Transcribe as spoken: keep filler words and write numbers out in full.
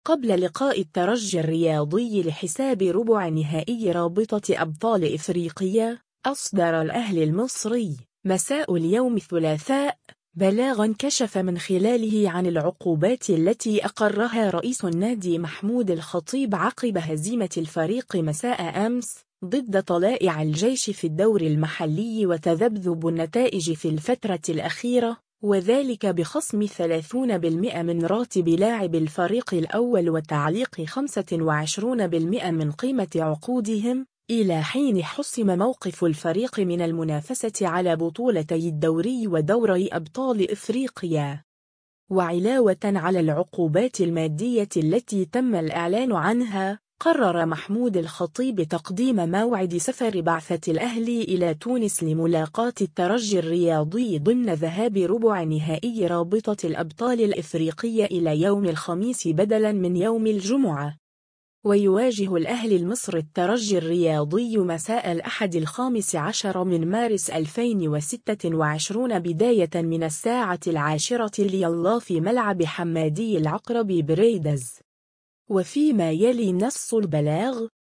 قبل لقاء الترجي الرياضي لحساب ربع نهائي رابطة أبطال إفريقيا، أصدر الأهلي المصري مساء اليوم الثلاثاء بلاغاً كشف من خلاله عن العقوبات التي أقرها رئيس النادي محمود الخطيب عقب هزيمة الفريق مساء أمس ضد طلائع الجيش في الدور المحلي وتذبذب النتائج في الفترة الأخيرة، وذلك بخصم ثلاثين بالمئة من راتب لاعب الفريق الأول وتعليق خمسة وعشرين بالمئة من قيمة عقودهم، إلى حين حسم موقف الفريق من المنافسة على بطولتي الدوري ودوري أبطال إفريقيا. وعلاوة على العقوبات المادية التي تم الإعلان عنها، قرر محمود الخطيب تقديم موعد سفر بعثة الأهلي إلى تونس لملاقاة الترجي الرياضي ضمن ذهاب ربع نهائي رابطة الأبطال الإفريقية إلى يوم الخميس بدلاً من يوم الجمعة. ويواجه الأهلي المصري الترجي الرياضي مساء الأحد الخامس عشر من مارس ألفين وستة وعشرين بداية من الساعة العاشرة ليلا في ملعب حمادي العقرب بريدز. وفيما يلي نص البلاغ،